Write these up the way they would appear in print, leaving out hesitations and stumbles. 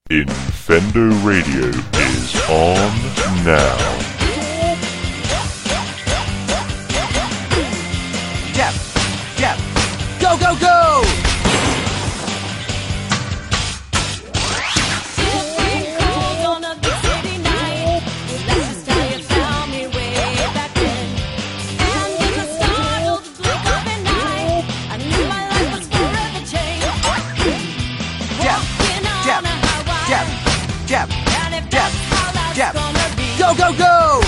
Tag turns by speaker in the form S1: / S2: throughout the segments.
S1: Infendo Radio is on now.
S2: Jeff, go, go, go! Jeff, go, go, go!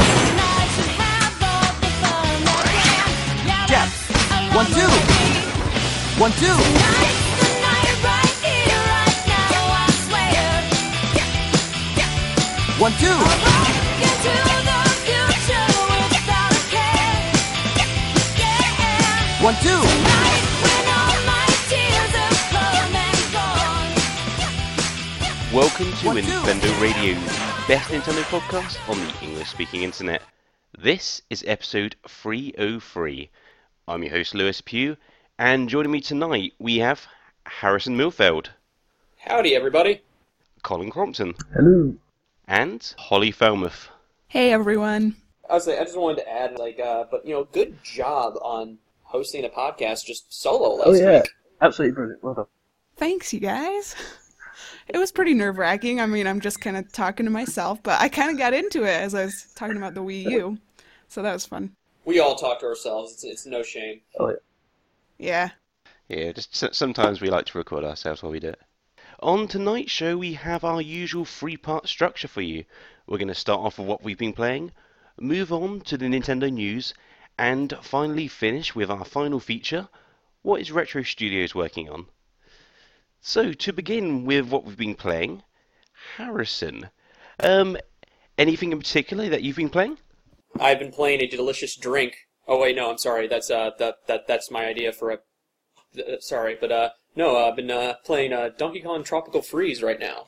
S2: Jeff, 1, 2. 1, 2. 1, 2. 1, 2.
S3: Welcome to Infendo Radio, the best Nintendo podcast on the English-speaking internet. This is episode 303. I'm your host, Lewis Pugh, and joining me tonight we have Harrison Milfeld.
S4: Howdy, everybody.
S3: Colin Crompton.
S5: Hello.
S3: And Holly Falmouth.
S6: Hey, everyone.
S4: I just wanted to add, good job on hosting a podcast just solo last week.
S5: Absolutely brilliant. Well done.
S6: Thanks, you guys. It was pretty nerve-wracking. I mean, I'm just kind of talking to myself, but I kind of got into it as I was talking about the Wii U, so that was fun.
S4: We all talk to ourselves. It's no shame.
S5: Oh, yeah.
S3: Yeah, just sometimes we like to record ourselves while we do it. On tonight's show, we have our usual three-part structure for you. We're going to start off with what we've been playing, move on to the Nintendo news, and finally finish with our final feature, what is Retro Studios working on? So, to begin with what we've been playing, Harrison, anything in particular that you've been playing?
S4: I've been playing a delicious drink. Oh wait, no, I'm sorry. That's that's my idea for a. I've been playing Donkey Kong Tropical Freeze right now,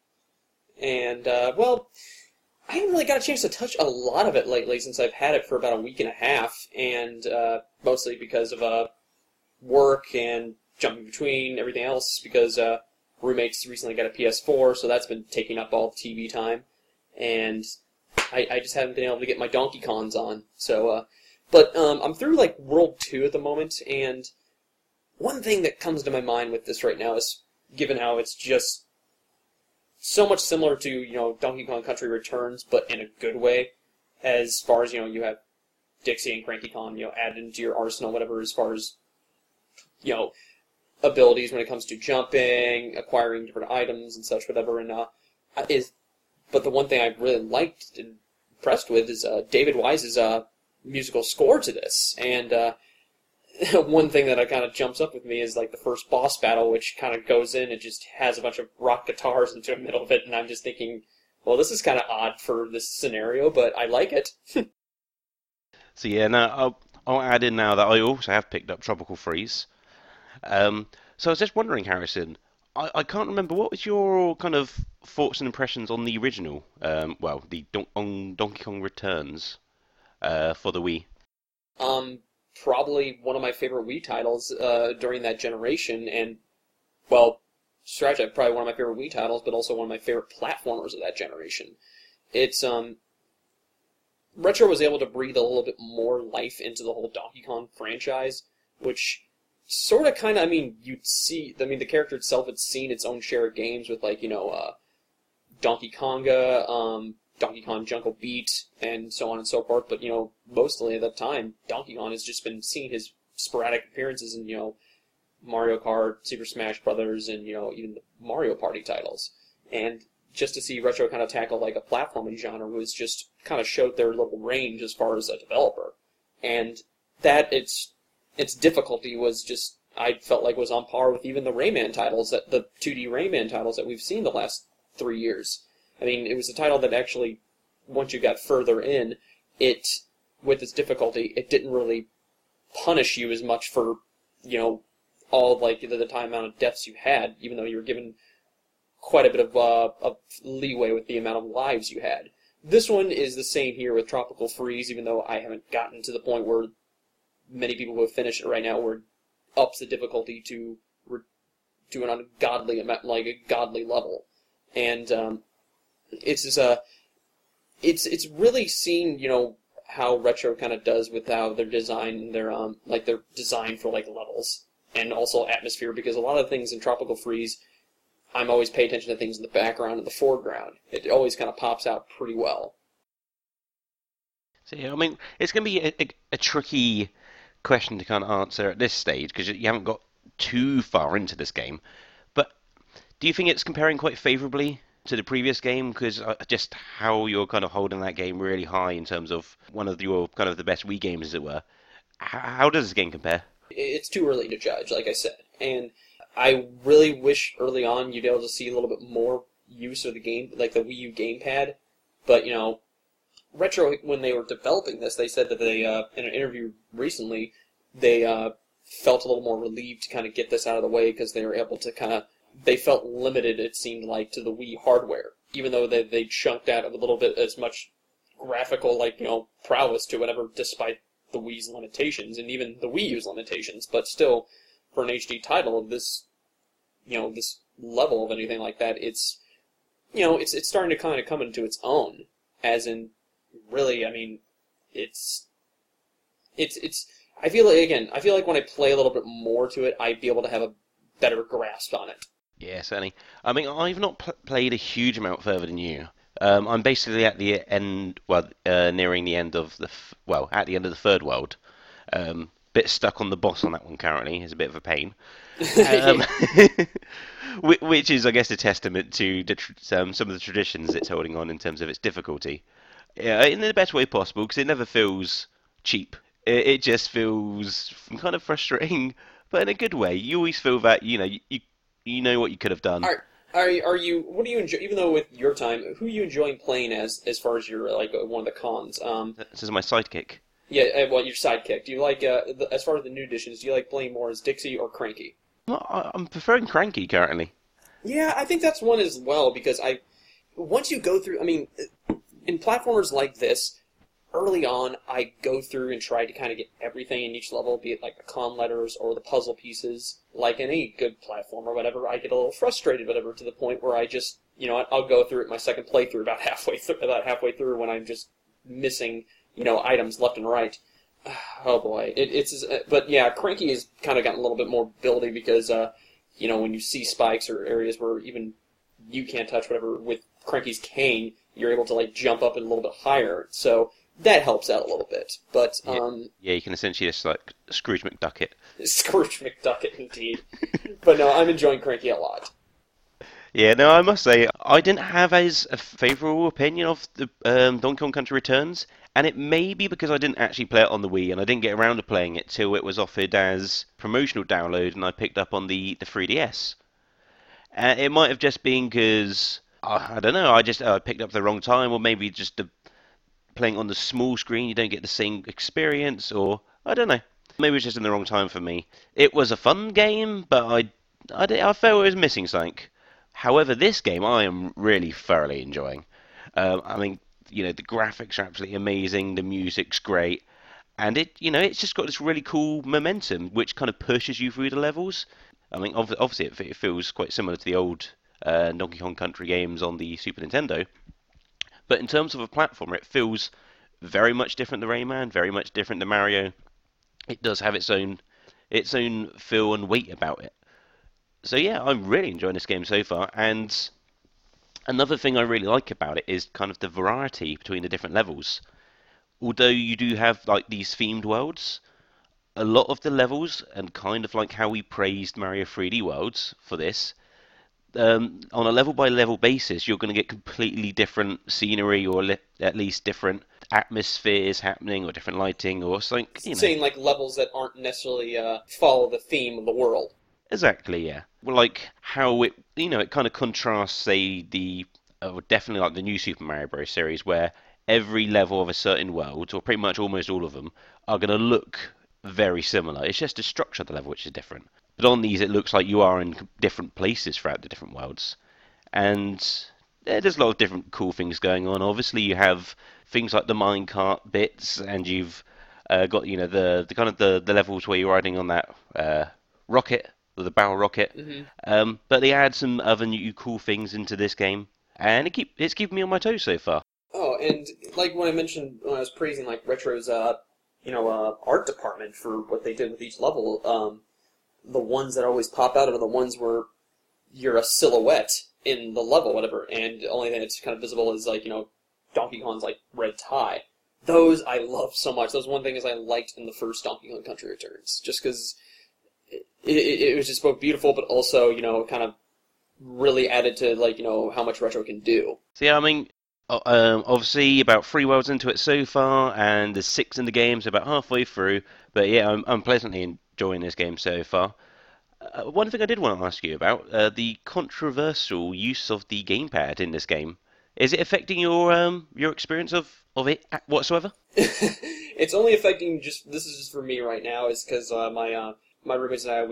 S4: and I haven't really got a chance to touch a lot of it lately since I've had it for about a week and a half, and mostly because of work and jumping between everything else, because roommates recently got a PS4, so that's been taking up all TV time, and I just haven't been able to get my Donkey Kongs on. So, I'm through like World 2 at the moment, and one thing that comes to my mind with this right now is, given how it's just so much similar to Donkey Kong Country Returns, but in a good way, as far as you have Dixie and Cranky Kong added into your arsenal, whatever, as far as abilities when it comes to jumping, acquiring different items and such, whatever, but the one thing I really liked and impressed with is David Wise's musical score to this, and one thing that kind of jumps up with me is like the first boss battle, which kind of goes in and just has a bunch of rock guitars into the middle of it, and I'm just thinking, well, this is kind of odd for this scenario, but I like it.
S3: So yeah, now I'll add in now that I also have picked up Tropical Freeze. So I was just wondering, Harrison, I can't remember, what was your kind of thoughts and impressions on the original, on Donkey Kong Returns for the Wii?
S4: Probably one of my favorite Wii titles during that generation, and, probably one of my favorite Wii titles, but also one of my favorite platformers of that generation. It's, Retro was able to breathe a little bit more life into the whole Donkey Kong franchise, which sort of kind of, you'd see, the character itself had seen its own share of games with, Donkey Konga, Donkey Kong Jungle Beat, and so on and so forth, but, mostly at that time, Donkey Kong has just been seeing his sporadic appearances in, Mario Kart, Super Smash Brothers, and, even the Mario Party titles. And just to see Retro kind of tackle, like, a platforming genre was just kind of showed their little range as far as a developer. And that, its difficulty was just, I felt like was on par with even the Rayman titles, the 2D Rayman titles that we've seen the last 3 years. It was a title that actually, once you got further in, with its difficulty, it didn't really punish you as much for, all, the time amount of deaths you had, even though you were given quite a bit of leeway with the amount of lives you had. This one is the same here with Tropical Freeze, even though I haven't gotten to the point where many people who have finished it right now where it ups the difficulty to an ungodly amount, like a godly level. and it's really seen, how Retro kind of does with how their design, their design for like levels and also atmosphere, because a lot of things in Tropical Freeze, I'm always paying attention to things in the background and the foreground. It always kind of pops out pretty well.
S3: So, yeah, I mean, it's going to be a tricky question to kind of answer at this stage because you haven't got too far into this game. But do you think it's comparing quite favourably to the previous game? Because just how you're kind of holding that game really high in terms of one of your kind of the best Wii games, as it were. How does this game compare?
S4: It's too early to judge, like I said. And I really wish early on you'd be able to see a little bit more use of the game, like the Wii U gamepad. But, Retro, when they were developing this, they said that they, in an interview recently, they felt a little more relieved to kind of get this out of the way because they were able to they felt limited, it seemed like, to the Wii hardware, even though they chunked out a little bit as much graphical, prowess to whatever, despite the Wii's limitations and even the Wii U's limitations. But still, for an HD title of this, this level of anything like that, it's starting to kind of come into its own. As in, really, I mean, it's. I feel like when I play a little bit more to it, I'd be able to have a better grasp on it.
S3: Yeah, certainly. I mean, I've not played a huge amount further than you. I'm basically at the end, nearing the end of at the end of the third world. Bit stuck on the boss on that one currently. It's a bit of a pain. Which is, I guess, a testament to some of the traditions it's holding on in terms of its difficulty. Yeah, in the best way possible, because it never feels cheap. It just feels kind of frustrating, but in a good way. You always feel that, you know what you could have done.
S4: Are you? What do you enjoy? Even though with your time, who are you enjoying playing as far as your one of the cons?
S3: This is my sidekick.
S4: Yeah, well, your sidekick. Do you like as far as the new additions? Do you like playing more as Dixie or Cranky?
S3: Well, I'm preferring Cranky currently.
S4: Yeah, I think that's one as well because once you go through, I mean, in platformers like this, early on, I go through and try to kind of get everything in each level, be it like the con letters or the puzzle pieces. Like in any good platform or whatever, I get a little frustrated, whatever, to the point where I just, I'll go through it my second playthrough about halfway through when I'm just missing, items left and right. Oh boy, but yeah, Cranky has kind of gotten a little bit more buildy because, when you see spikes or areas where even you can't touch, whatever, with Cranky's cane, you're able to jump up a little bit higher. So that helps out a little bit. But
S3: yeah, you can essentially just Scrooge McDuck it.
S4: Scrooge McDuck it, indeed. But no, I'm enjoying Cranky a lot.
S3: Yeah, no, I must say, I didn't have as a favourable opinion of the Donkey Kong Country Returns, and it may be because I didn't actually play it on the Wii, and I didn't get around to playing it till it was offered as promotional download, and I picked up on the 3DS. It might have just been because, I don't know, I just picked up the wrong time, or maybe just playing on the small screen, you don't get the same experience, or I don't know. Maybe it's just in the wrong time for me. It was a fun game, but I felt it was missing something. However, this game I am really thoroughly enjoying. I mean, the graphics are absolutely amazing, the music's great, and it's just got this really cool momentum which kind of pushes you through the levels. I mean, obviously it feels quite similar to the old Donkey Kong Country games on the Super Nintendo, but in terms of a platformer, it feels very much different to Rayman, very much different to Mario. It does have its own feel and weight about it. So yeah, I'm really enjoying this game so far, and another thing I really like about it is kind of the variety between the different levels. Although you do have these themed worlds, a lot of the levels, and kind of like how we praised Mario 3D Worlds for this, on a level-by-level basis, you're going to get completely different scenery, or at least different atmospheres happening, or different lighting, or something.
S4: Saying levels that aren't necessarily follow the theme of the world.
S3: Exactly, yeah. Well, how it, it kind of contrasts, say, definitely the new Super Mario Bros. Series, where every level of a certain world, or pretty much almost all of them, are going to look very similar. It's just the structure of the level which is different. But on these, it looks like you are in different places throughout the different worlds. And there's a lot of different cool things going on. Obviously, you have things like the minecart bits, and you've got, the kind of the levels where you're riding on that rocket the barrel rocket.
S4: Mm-hmm.
S3: But they add some other new cool things into this game, and it's keeping me on my toes so far.
S4: Oh, and like when I mentioned when I was praising like Retro's art department for what they did with each level, the ones that always pop out are the ones where you're a silhouette in the level, whatever, and the only thing that's kind of visible is like, Donkey Kong's like red tie. Those I love so much. That was one thing I liked in the first Donkey Kong Country Returns, just because it was just both beautiful, but also, kind of really added to like, how much Retro can do.
S3: So yeah, I mean, obviously about 3 worlds into it so far, and there's 6 in the game, so about halfway through. But yeah, I'm pleasantly enjoying this game so far. One thing I did want to ask you about, the controversial use of the gamepad in this game. Is it affecting your experience of it whatsoever?
S4: It's only affecting this is just for me right now, is because my roommates and I,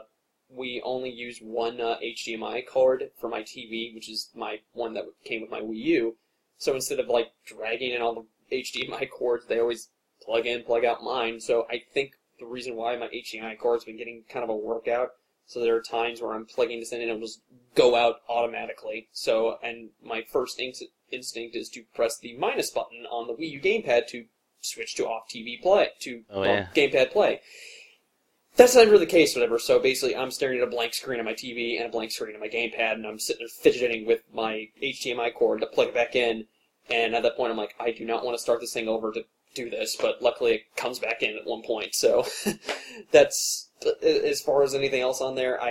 S4: we only use one HDMI cord for my TV, which is my one that came with my Wii U. So instead of like dragging in all the HDMI cords, they always plug in, plug out mine. So I think the reason why my HDMI cord's been getting kind of a workout. So there are times where I'm plugging this in and it'll just go out automatically. So, and my first instinct is to press the minus button on the Wii U gamepad to switch to off TV play, gamepad play. That's never the case, whatever. So basically, I'm staring at a blank screen on my TV and a blank screen on my gamepad, and I'm sitting there fidgeting with my HDMI cord to plug it back in. And at that point, I'm like, I do not want to start this thing over to do this, but luckily it comes back in at one point. So that's, as far as anything else on there,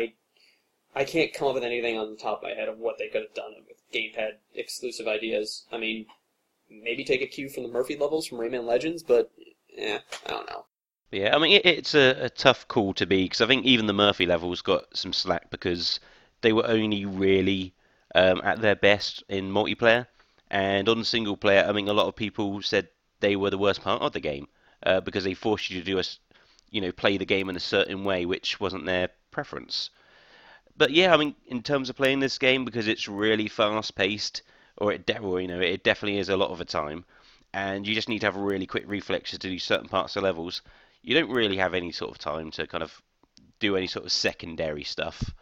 S4: I can't come up with anything on the top of my head of what they could have done with gamepad exclusive ideas. I mean, maybe take a cue from the Murphy levels from Rayman Legends, but I don't know.
S3: Yeah, I mean, it's a tough call to be, because I think even the Murphy levels got some slack because they were only really at their best in multiplayer. And on single player, I mean, a lot of people said they were the worst part of the game because they forced you to play the game in a certain way, which wasn't their preference. But yeah, I mean, in terms of playing this game, because it's really fast-paced, it definitely is a lot of the time, and you just need to have really quick reflexes to do certain parts of levels. You don't really have any sort of time to kind of do any sort of secondary stuff.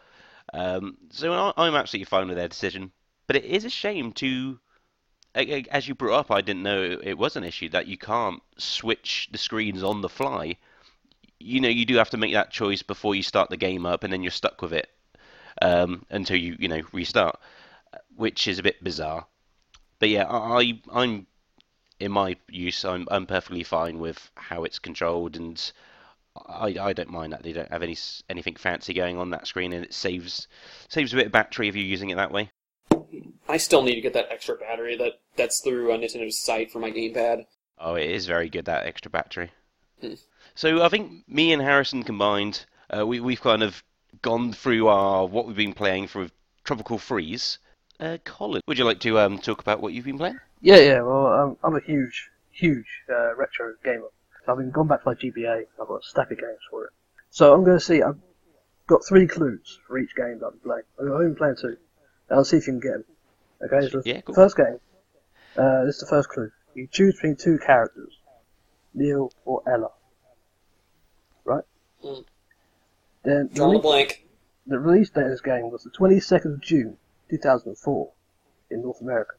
S3: So I'm absolutely fine with their decision. But it is a shame as you brought up, I didn't know it was an issue that you can't switch the screens on the fly. You do have to make that choice before you start the game up, and then you're stuck with it until you restart, which is a bit bizarre. But yeah, I'm in my use, I'm perfectly fine with how it's controlled, and I don't mind that they don't have anything fancy going on that screen, and it saves a bit of battery if you're using it that way.
S4: I still need to get that extra battery that's through Nintendo's site for my gamepad.
S3: Oh, it is very good, that extra battery.
S4: Hmm.
S3: So I think me and Harrison combined, we've kind of gone through what we've been playing for Tropical Freeze. Colin, would you like to talk about what you've been playing?
S5: Yeah. Well, I'm a huge retro gamer. So I've been gone back to my GBA. I've got a stack of games for it. So I'm going to see. I've got 3 clues for each game that I've been playing. I've only been playing 2. I'll see if you can get them. Okay. So
S3: yeah, cool.
S5: First game. This is the first clue. You choose between 2 characters, Neil or Ella. Right.
S4: Mm.
S5: Then
S4: Draw a blank.
S5: The release date of this game was the 22nd of June, 2004, in North America.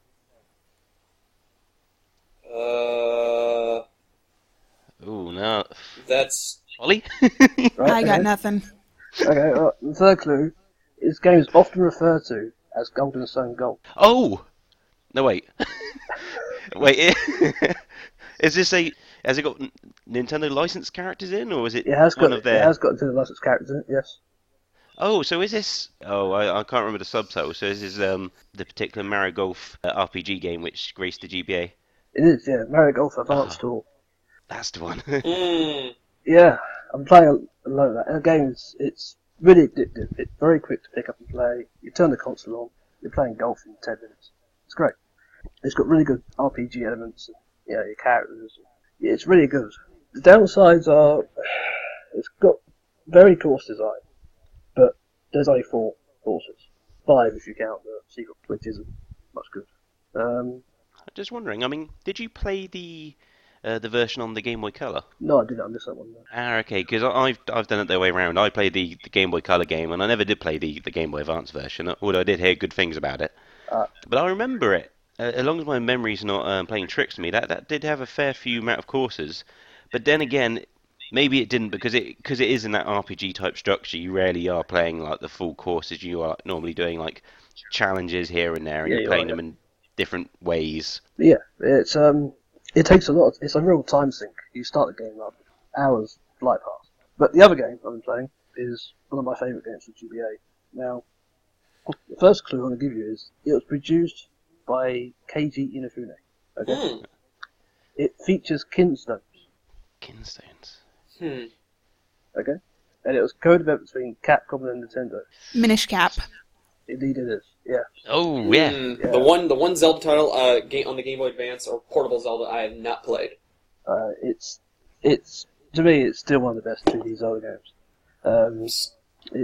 S3: Ooh, no.
S4: That's...
S3: Ollie?
S5: Right,
S6: I got nothing.
S5: Okay, the third clue. This game is often referred to as Golden Sun Gold.
S3: Oh! No, wait. Wait, has it got Nintendo licensed characters in, or is it one of their...
S5: It has got Nintendo licensed characters in it, yes.
S3: Oh, so is this... Oh, I can't remember the subtitle. So this is the particular Mario Golf RPG game which graced the GBA.
S5: It is, yeah. Mario Golf Advance Tour.
S3: That's the one.
S5: Yeah, I'm playing a lot of that. And the game it's really addictive. It's very quick to pick up and play. You turn the console on, you're playing golf in 10 minutes. It's great. It's got really good RPG elements, and, your characters. Yeah, it's really good. The downsides are, it's got very coarse design, but there's only 4 bosses. 5 if you count the secret, which isn't much good.
S3: Just wondering, I mean, did you play the the version on the Game Boy Color?
S5: No, I didn't. I missed that one. No.
S3: Ah, okay, because I've done it the way around. I played the Game Boy Color game, and I never did play the Game Boy Advance version, although I did hear good things about it. But I remember it. As long as my memory's not playing tricks on me, that did have a fair few amount of courses. But then again, maybe it didn't because it is in that RPG type structure. You rarely are playing like the full courses. You are normally doing like challenges here and there, and you're playing them in different ways.
S5: Yeah, it's it takes a lot. It's a real time sink. You start the game up, hours fly past. But the other game I've been playing is one of my favourite games for GBA. Now, the first clue I'm going to give you is it was produced by Keiji Inafune. Okay, it features Kinstones.
S3: Kinstones.
S5: Okay, and it was co-developed between Capcom and Nintendo.
S6: Minish Cap.
S5: Indeed, it is. Yeah.
S3: Oh yeah.
S4: The one Zelda title on the Game Boy Advance or portable Zelda I have not played.
S5: It's to me it's still one of the best 2D Zelda games.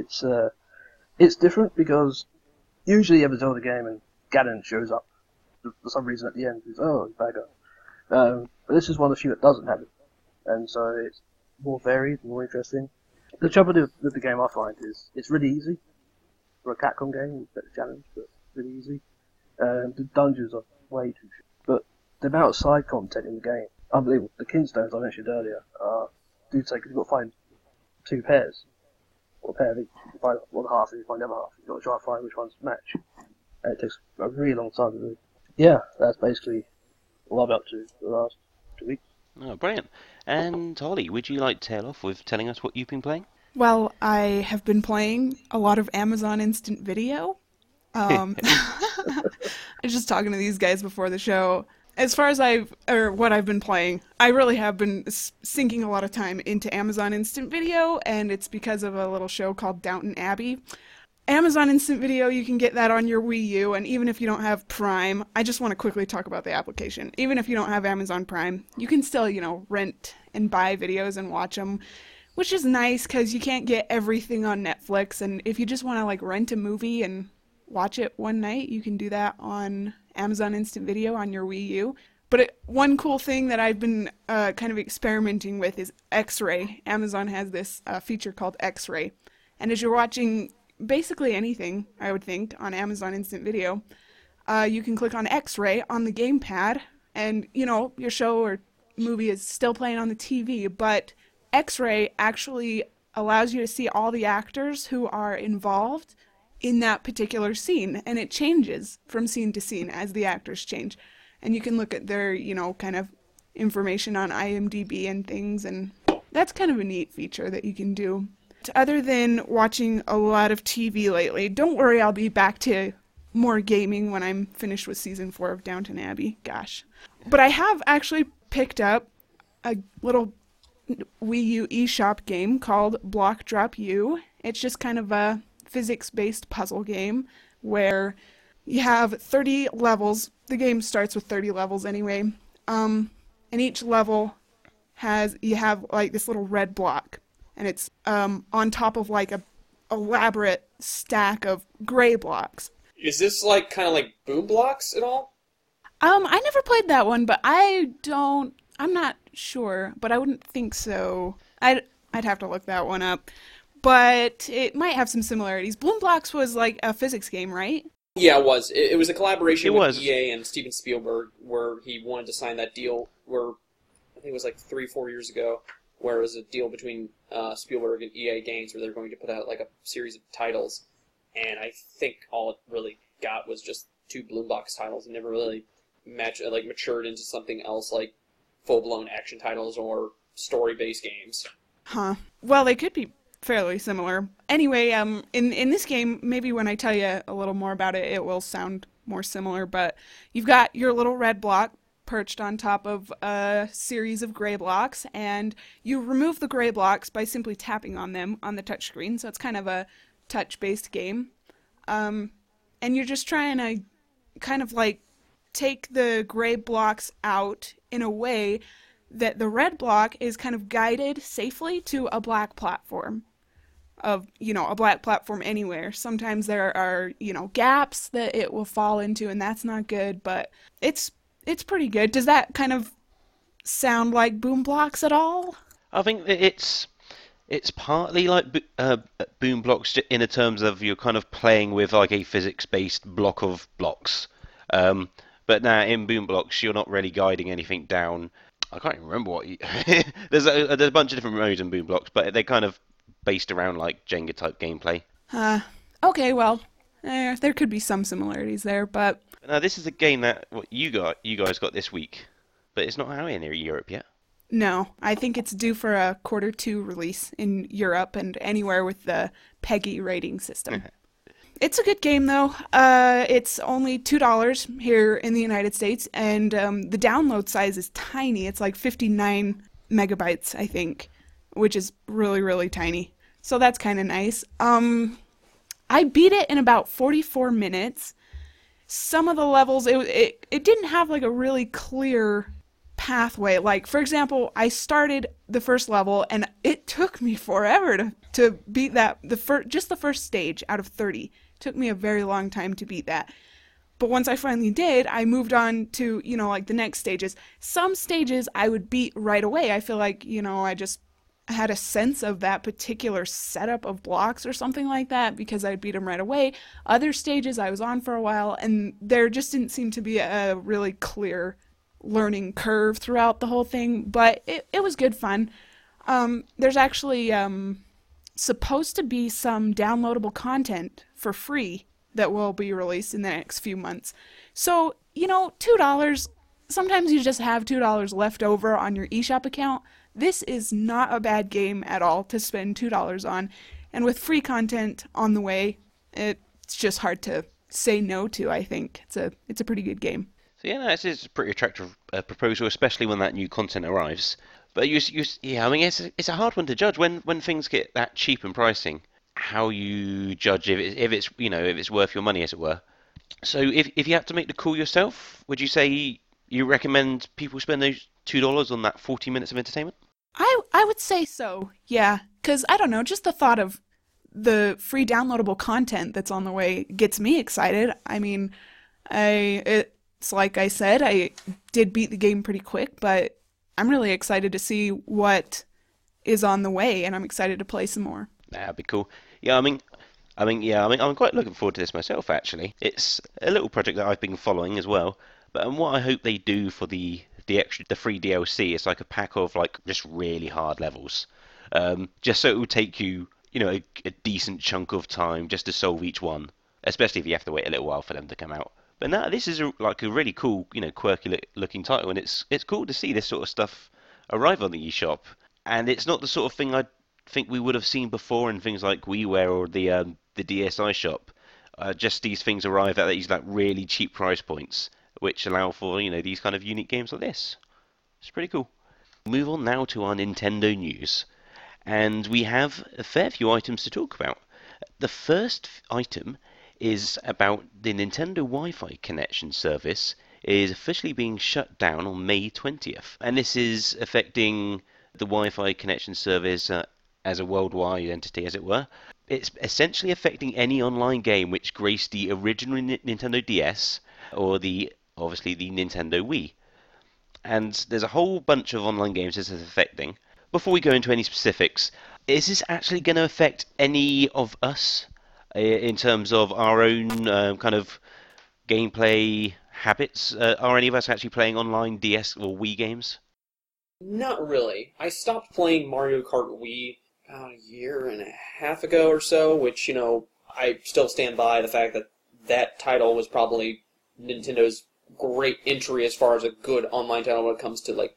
S5: It's different because usually you have a Zelda game and Ganon shows up for some reason at the end. He's bad guy. But this is one of the few that doesn't have it, and so it's more varied, more interesting. The trouble with the game I find is it's really easy. For a Capcom game, it's a bit of a challenge, but really easy. The dungeons are way too short. But the amount of side content in the game, unbelievable. The Kinstones I mentioned earlier do take, you've got to find two pairs, or a pair of each. You find one half and you find the other half. You've got to try and find which ones match. And it takes a really long time to do. Yeah, that's basically all I've been up to for the last 2 weeks.
S3: Oh, brilliant. And Holly, would you like to tail off with telling us what you've been playing?
S6: Well, I have been playing a lot of Amazon Instant Video. I was just talking to these guys before the show. As far as what I've been playing, I really have been sinking a lot of time into Amazon Instant Video, and it's because of a little show called Downton Abbey. Amazon Instant Video, you can get that on your Wii U, and even if you don't have Prime, I just want to quickly talk about the application. Even if you don't have Amazon Prime, you can still, rent and buy videos and watch them, which is nice because you can't get everything on Netflix, and if you just want to rent a movie and watch it one night, you can do that on Amazon Instant Video on your Wii U. But one cool thing that I've been kind of experimenting with is X-Ray. Amazon has this feature called X-Ray, and as you're watching basically anything, I would think, on Amazon Instant Video, you can click on X-Ray on the gamepad, and your show or movie is still playing on the TV, but X-Ray actually allows you to see all the actors who are involved in that particular scene, and it changes from scene to scene as the actors change. And you can look at their, kind of information on IMDb and things, and that's kind of a neat feature that you can do. Other than watching a lot of TV lately, don't worry, I'll be back to more gaming when I'm finished with Season 4 of Downton Abbey. Gosh. But I have actually picked up a little Wii U eShop game called Block Drop U. It's just kind of a physics-based puzzle game where you have 30 levels. The game starts with 30 levels anyway. And each level you have this little red block. And it's on top of a elaborate stack of gray blocks.
S4: Is this kind of like Boom Blocks at all?
S6: I never played that one, but I'm not sure, but I wouldn't think so. I'd have to look that one up. But it might have some similarities. Boom Blocks was like a physics game, right?
S4: Yeah, it was. It was a collaboration with EA and Steven Spielberg, where he wanted to sign that deal where, I think it was 3-4 years ago, where it was a deal between Spielberg and EA Games where they were going to put out a series of titles, and I think all it really got was just 2 Boom Box titles and never really matured into something else like full-blown action titles or story-based games.
S6: Huh. Well, they could be fairly similar. Anyway, in this game, maybe when I tell you a little more about it, it will sound more similar, but you've got your little red block perched on top of a series of gray blocks, and you remove the gray blocks by simply tapping on them on the touchscreen, so it's kind of a touch-based game. And you're just trying to kind of take the gray blocks out in a way that the red block is kind of guided safely to a black platform. A black platform anywhere. Sometimes there are, gaps that it will fall into, and that's not good, but it's pretty good. Does that kind of sound like Boom Blocks at all?
S3: I think that it's partly like Boom Blocks in the terms of you're kind of playing with like a physics-based block of blocks. But now in Boom Blocks, you're not really guiding anything down. I can't even remember what there's a bunch of different modes in Boom Blocks, but they're kind of based around like Jenga type gameplay.
S6: Okay, well, there could be some similarities there, but
S3: Now this is a game that you guys got this week, but it's not out in Europe yet.
S6: no, I think it's due for a Q2 release in Europe and anywhere with the PEGI rating system. It's a good game, though. It's only $2 here in the United States, and the download size is tiny. It's like 59 megabytes, I think, which is really, really tiny. So that's kind of nice. I beat it in about 44 minutes. Some of the levels, it didn't have like a really clear pathway. Like, for example, I started the first level, and it took me forever to beat that. Just the first stage out of 30. Took me a very long time to beat that. But once I finally did, I moved on to, like the next stages. Some stages I would beat right away. I feel like, I just had a sense of that particular setup of blocks or something like that because I'd beat them right away. Other stages I was on for a while, and there just didn't seem to be a really clear learning curve throughout the whole thing, but it was good fun. There's actually supposed to be some downloadable content for free that will be released in the next few months. So, $2, sometimes you just have $2 left over on your eShop account. This is not a bad game at all to spend $2 on. And with free content on the way, it's just hard to say no to, I think. It's a pretty good game.
S3: So yeah, no, it's a pretty attractive proposal, especially when that new content arrives. But yeah, I mean, it's a hard one to judge when things get that cheap in pricing. How you judge if it's worth your money, as it were. So if you had to make the call yourself, would you say you recommend people spend those $2 on that 40 minutes of entertainment?
S6: I would say so, yeah. Because, I don't know, just the thought of the free downloadable content that's on the way gets me excited. I mean, it's like I said, I did beat the game pretty quick, but I'm really excited to see what is on the way, and I'm excited to play some more.
S3: That'd be cool. Yeah, I mean, I'm quite looking forward to this myself, actually. It's a little project that I've been following as well. But what I hope they do for the free DLC is like a pack of like just really hard levels, just so it will take you, a decent chunk of time just to solve each one, especially if you have to wait a little while for them to come out. But no, this is a really cool, quirky looking title, and it's cool to see this sort of stuff arrive on the eShop. And it's not the sort of thing I think we would have seen before in things like WiiWare or the DSi shop. Just these things arrive at these like really cheap price points, which allow for these kind of unique games like this. It's pretty cool. Move on now to our Nintendo news, and we have a fair few items to talk about. The first item is about the Nintendo Wi-Fi connection service is officially being shut down on May 20th, and this is affecting the Wi-Fi connection service as a worldwide entity, as it were. It's essentially affecting any online game which graced the original Nintendo DS or obviously the Nintendo Wii. And there's a whole bunch of online games this is affecting. Before we go into any specifics, is this actually going to affect any of us in terms of our own kind of gameplay habits? Are any of us actually playing online DS or Wii games?
S4: Not really. I stopped playing Mario Kart Wii about a year and a half ago or so, which, I still stand by the fact that that title was probably Nintendo's great entry as far as a good online title when it comes to,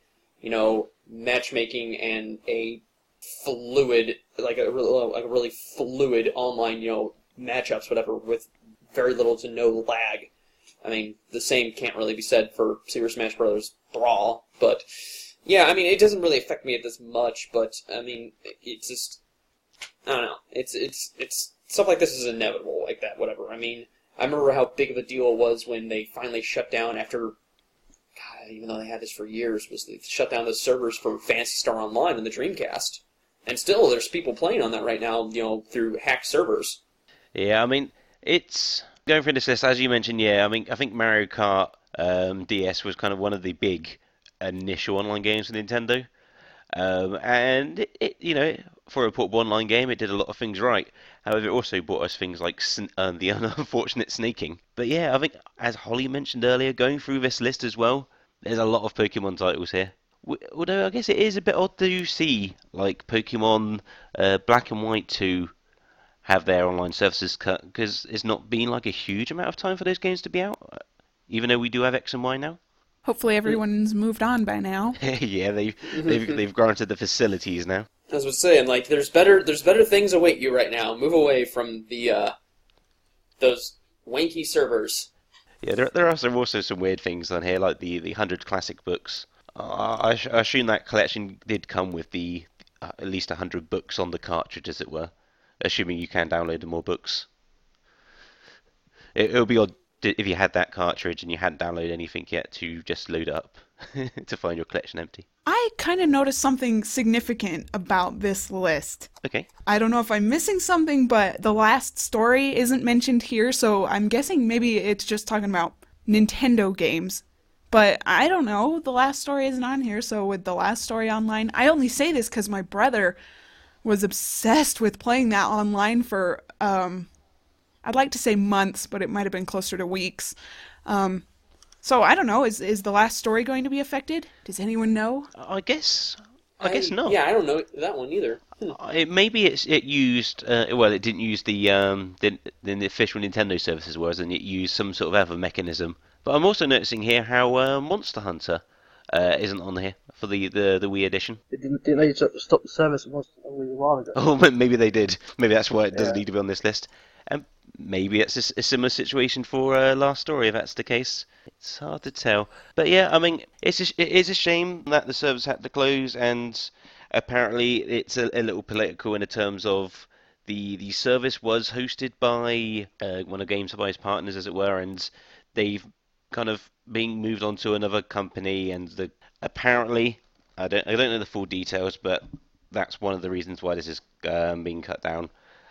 S4: matchmaking and a fluid, a really fluid online, matchups, whatever, with very little to no lag. I mean, the same can't really be said for Super Smash Bros. Brawl, but yeah, I mean, it doesn't really affect me this much, but I mean, it's just, I don't know, it's stuff like this is inevitable, like that, whatever. I mean, I remember how big of a deal it was when they finally shut down after, God, even though they had this for years, was they shut down the servers for Phantasy Star Online and the Dreamcast. And still, there's people playing on that right now, through hacked servers.
S3: Yeah, I mean, it's going through this list, as you mentioned, yeah, I mean, I think Mario Kart DS was kind of one of the big initial online games for Nintendo. And you know, for a portable online game, it did a lot of things right. However, it also brought us things like the unfortunate snaking. But yeah, I think, as Holly mentioned earlier, going through this list as well, there's a lot of Pokemon titles here. Although I guess it is a bit odd to see, like, Pokemon Black and White 2 have their online services cut, because it's not been like a huge amount of time for those games to be out, even though we do have X and Y now.
S6: Hopefully everyone's moved on by now.
S3: Yeah, they've granted the facilities now.
S4: I was saying, like, there's better things await you right now. Move away from the those wanky servers.
S3: Yeah, there are also some weird things on here, like the 100 classic books. I assume that collection did come with the at least 100 books on the cartridge, as it were, assuming you can download more books. It would be odd if you had that cartridge and you hadn't downloaded anything yet to just load it up to find your collection empty.
S6: I kind of noticed something significant about this list.
S3: Okay.
S6: I don't know if I'm missing something, but the last story isn't mentioned here, so I'm guessing maybe it's just talking about Nintendo games. But I don't know, the last story isn't on here, so with the last story online, I only say this because my brother was obsessed with playing that online for, I'd like to say months, but it might have been closer to weeks. So I don't know, is the last story going to be affected? Does anyone know?
S3: I guess not.
S4: Yeah, I don't know that one either.
S3: Maybe it used it didn't use the official Nintendo services, whereas it used some sort of other mechanism. But I'm also noticing here how Monster Hunter isn't on here for the Wii edition.
S5: Didn't they stop the service a while ago?
S3: Oh, maybe they did. Maybe that's why it doesn't need to be on this list. And maybe it's a similar situation for Last Story, if that's the case. It's hard to tell. But yeah, I mean, it is a shame that the service had to close, and apparently it's a little political in the terms of the service was hosted by one of GameSpy's partners, as it were, and they've kind of being moved on to another company, and apparently I don't know the full details, but that's one of the reasons why this is being cut down.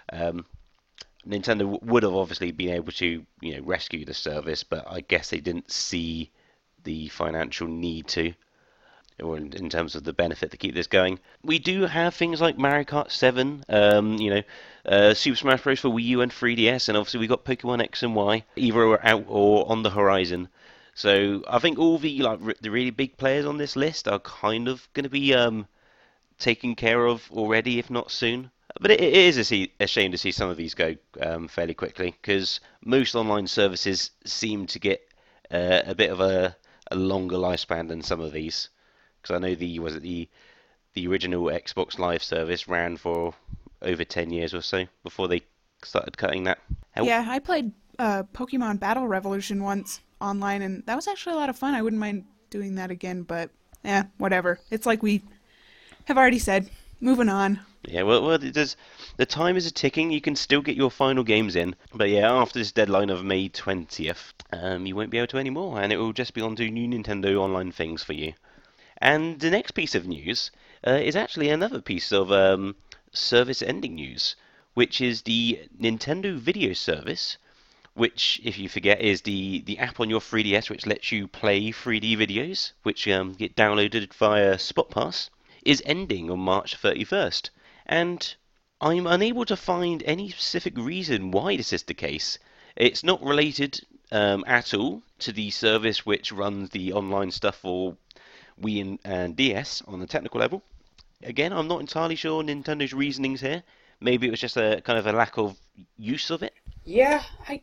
S3: Nintendo would have obviously been able to, rescue the service, but I guess they didn't see the financial need to, or in terms of the benefit to keep this going. We do have things like Mario Kart 7, Super Smash Bros. For Wii U and 3DS, and obviously we've got Pokemon X and Y, either out or on the horizon. So I think all the the really big players on this list are kind of going to be taken care of already, if not soon. But it is a shame to see some of these go fairly quickly, because most online services seem to get a bit of a longer lifespan than some of these. Because I know the original Xbox Live service ran for over 10 years or so before they started cutting that out.
S6: Yeah, I played Pokemon Battle Revolution once online, and that was actually a lot of fun. I wouldn't mind doing that again, but whatever. It's like we have already said. Moving on.
S3: Yeah, well, the time is ticking. You can still get your final games in, but yeah, after this deadline of May 20th, you won't be able to anymore, and it will just be on to new Nintendo online things for you. And the next piece of news is actually another piece of service ending news, which is the Nintendo Video Service, which, if you forget, is the app on your 3DS which lets you play 3D videos, which get downloaded via SpotPass, is ending on March 31st. And I'm unable to find any specific reason why this is the case. It's not related at all to the service which runs the online stuff for Wii and DS on the technical level. Again, I'm not entirely sure Nintendo's reasonings here. Maybe it was just a kind of a lack of use of it.
S4: Yeah,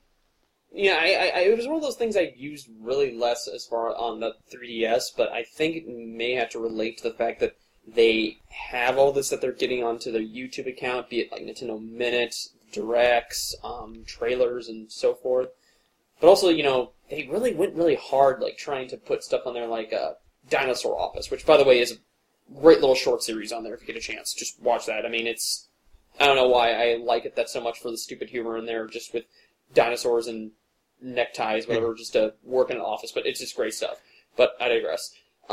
S4: it was one of those things I used really less as far on the 3DS, but I think it may have to relate to the fact that they have all this that they're getting onto their YouTube account, be it like Nintendo Minutes, Directs, trailers, and so forth. But also, they really went really hard, like, trying to put stuff on there like Dinosaur Office, which, by the way, is a great little short series on there if you get a chance. Just watch that. I mean, I don't know why I like it that so much for the stupid humor in there, just with dinosaurs and neckties, whatever, just to work in an office, but it's just great stuff. But I digress.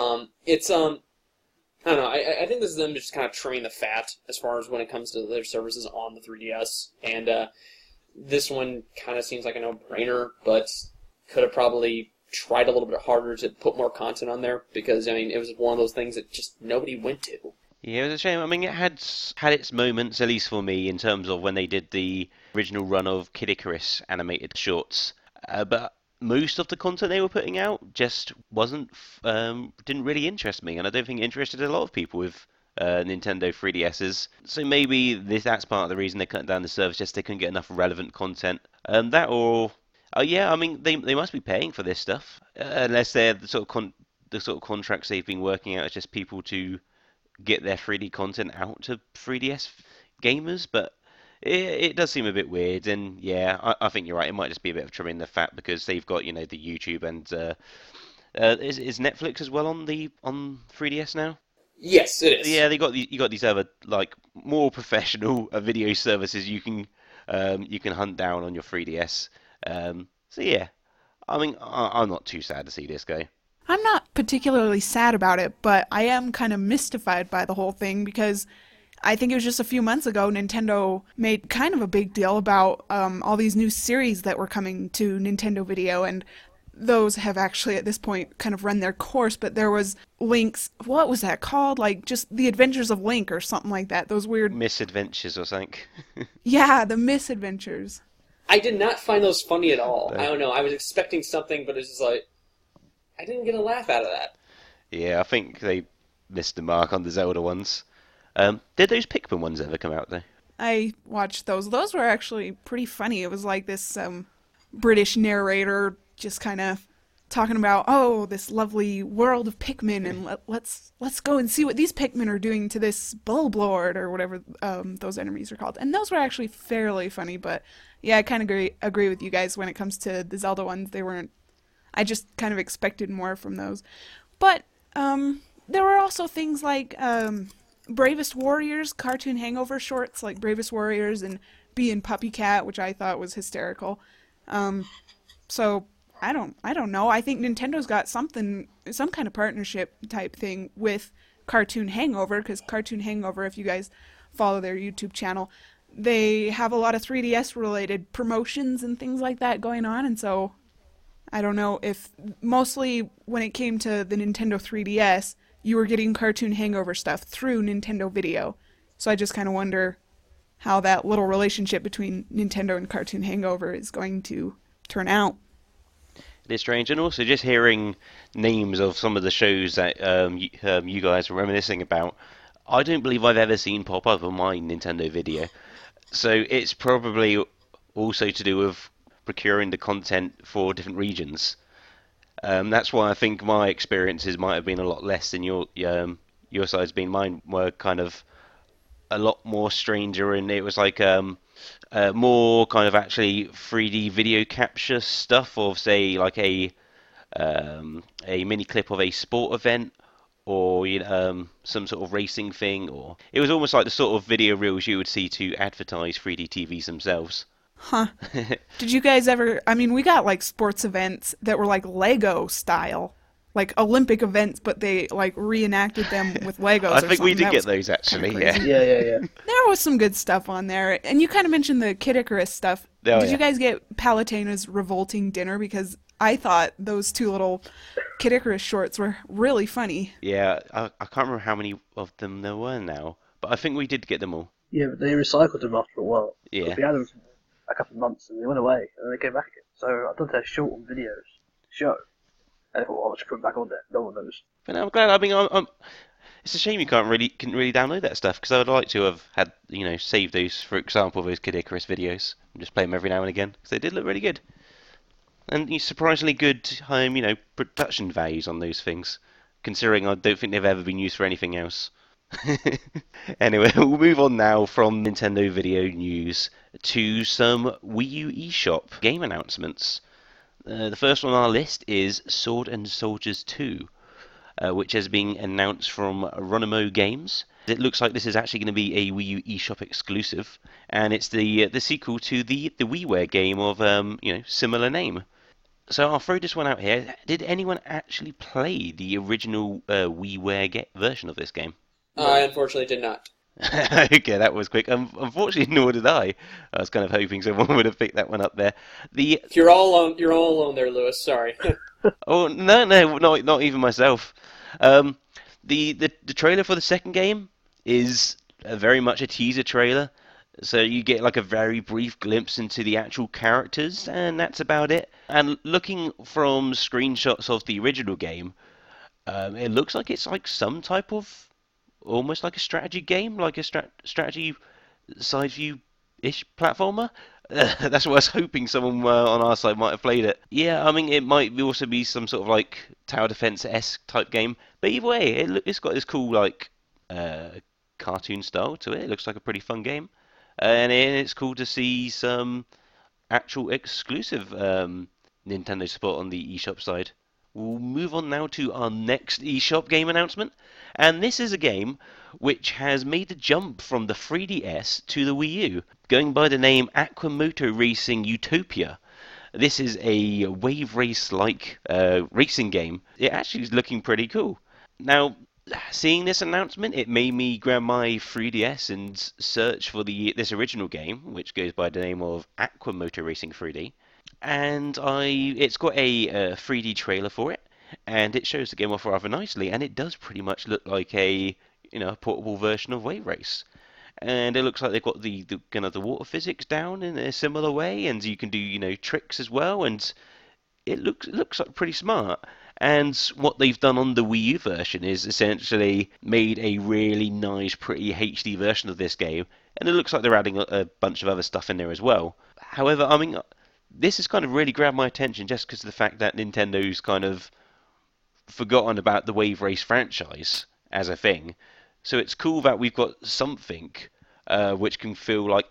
S4: I don't know, I think this is them just kind of trimming the fat as far as when it comes to their services on the 3DS, and this one kind of seems like a no-brainer, but could have probably tried a little bit harder to put more content on there, because, I mean, it was one of those things that just nobody went to.
S3: Yeah, it was a shame. I mean, it had its moments, at least for me, in terms of when they did the original run of Kid Icarus animated shorts. But most of the content they were putting out just didn't really interest me, and I don't think it interested a lot of people with Nintendo 3DSs. So maybe that's part of the reason they cut down the service, just they couldn't get enough relevant content. That or, yeah, I mean, they must be paying for this stuff, unless they're the sort of contracts they've been working out as just people to get their 3D content out to 3DS gamers, but it does seem a bit weird, and yeah, I think you're right. It might just be a bit of trimming the fat because they've got, the YouTube and is Netflix as well on 3DS now?
S4: Yes, it is.
S3: Yeah, you got these other like more professional video services you can hunt down on your 3DS. So yeah, I mean, I'm not too sad to see this go.
S6: I'm not particularly sad about it, but I am kind of mystified by the whole thing because I think it was just a few months ago Nintendo made kind of a big deal about all these new series that were coming to Nintendo Video, and those have actually at this point kind of run their course, but there was Link's, what was that called? Like just The Adventures of Link or something like that. Those weird...
S3: Misadventures or something.
S6: Yeah, the Misadventures.
S4: I did not find those funny at all. I don't know, I was expecting something, but it's just like, I didn't get a laugh out of that.
S3: Yeah, I think they missed the mark on the Zelda ones. Did those Pikmin ones ever come out, though?
S6: I watched those. Those were actually pretty funny. It was like this British narrator just kind of talking about, oh, this lovely world of Pikmin, and let's go and see what these Pikmin are doing to this Bulblord, or whatever those enemies are called. And those were actually fairly funny, but yeah, I kind of agree with you guys when it comes to the Zelda ones. They weren't... I just kind of expected more from those. But there were also things like Bravest Warriors, Cartoon Hangover shorts, like Bravest Warriors and Bee and Puppy Cat, which I thought was hysterical. So I don't know. I think Nintendo's got some kind of partnership type thing with Cartoon Hangover, because Cartoon Hangover, if you guys follow their YouTube channel, they have a lot of 3DS related promotions and things like that going on, and so I don't know if mostly when it came to the Nintendo 3DS, you were getting Cartoon Hangover stuff through Nintendo Video. So I just kind of wonder how that little relationship between Nintendo and Cartoon Hangover is going to turn out.
S3: It is strange, and also just hearing names of some of the shows that you guys were reminiscing about, I don't believe I've ever seen pop up on my Nintendo Video. So it's probably also to do with procuring the content for different regions. That's why I think my experiences might have been a lot less than your side's been. Mine were kind of a lot more stranger, and it was like more kind of actually 3D video capture stuff of, say, like a mini clip of a sport event, or some sort of racing thing, or it was almost like the sort of video reels you would see to advertise 3D TVs themselves.
S6: Huh. Did you guys ever... I mean, we got, like, sports events that were, like, Lego style. Like, Olympic events, but they, like, reenacted them with Legos
S3: I think we did get those, actually, yeah.
S5: Yeah.
S6: There was some good stuff on there. And you kind of mentioned the Kid Icarus stuff.
S3: Oh,
S6: did
S3: yeah.
S6: you guys get Palutena's Revolting Dinner? Because I thought those two little Kid Icarus shorts were really funny.
S3: Yeah, I can't remember how many of them there were now, but I think we did get them all.
S5: Yeah, but they recycled them after a while.
S3: Yeah.
S5: We had them for a couple of months and they went away and then they came back again. So I done their short on videos show. And I thought, well, I'll just put them back on there. No one knows.
S3: But I'm glad. I mean, it's a shame you couldn't really download that stuff, because I would like to have had, saved those, for example, those Kid Icarus videos and just play them every now and again, because they did look really good. And surprisingly good, production values on those things, considering I don't think they've ever been used for anything else. Anyway, we'll move on now from Nintendo Video news to some Wii U eShop game announcements. The first on our list is Sword and Soldiers 2, which has been announced from Runamo Games. It looks like this is actually going to be a Wii U eShop exclusive, and it's the sequel to the WiiWare game of similar name. So I'll throw this one out here. Did anyone actually play the original WiiWare version of this game?
S4: I unfortunately did not.
S3: Okay, that was quick. Unfortunately, nor did I. I was kind of hoping someone would have picked that one up there.
S4: You're all alone there, Lewis. Sorry.
S3: Oh no, no, not even myself. Um, the trailer for the second game is very much a teaser trailer, so you get like a very brief glimpse into the actual characters, and that's about it. And looking from screenshots of the original game, it looks like it's like some type of almost like a strategy game, like a strategy side view ish platformer. That's what I was hoping someone on our side might have played it. Yeah, I mean, it might also be some sort of like tower defense esque type game. But either way, it's got this cool like uh, cartoon style to it. It looks like a pretty fun game, and it's cool to see some actual exclusive Nintendo support on the eShop side. We'll move on now to our next eShop game announcement, and this is a game which has made the jump from the 3DS to the Wii U, going by the name Aquamoto Racing Utopia. This is a wave race-like racing game. It actually is looking pretty cool. Now, seeing this announcement, it made me grab my 3DS and search for this original game, which goes by the name of Aquamoto Racing 3D. And it's got a 3D trailer for it, and it shows the game off rather nicely, and it does pretty much look like a portable version of Wave Race. And it looks like they've got the kind of the water physics down in a similar way, and you can do tricks as well, and it looks like pretty smart. And what they've done on the Wii U version is essentially made a really nice, pretty HD version of this game, and it looks like they're adding a bunch of other stuff in there as well. However, I mean, this has kind of really grabbed my attention just because of the fact that Nintendo's kind of forgotten about the Wave Race franchise as a thing. So it's cool that we've got something which can feel like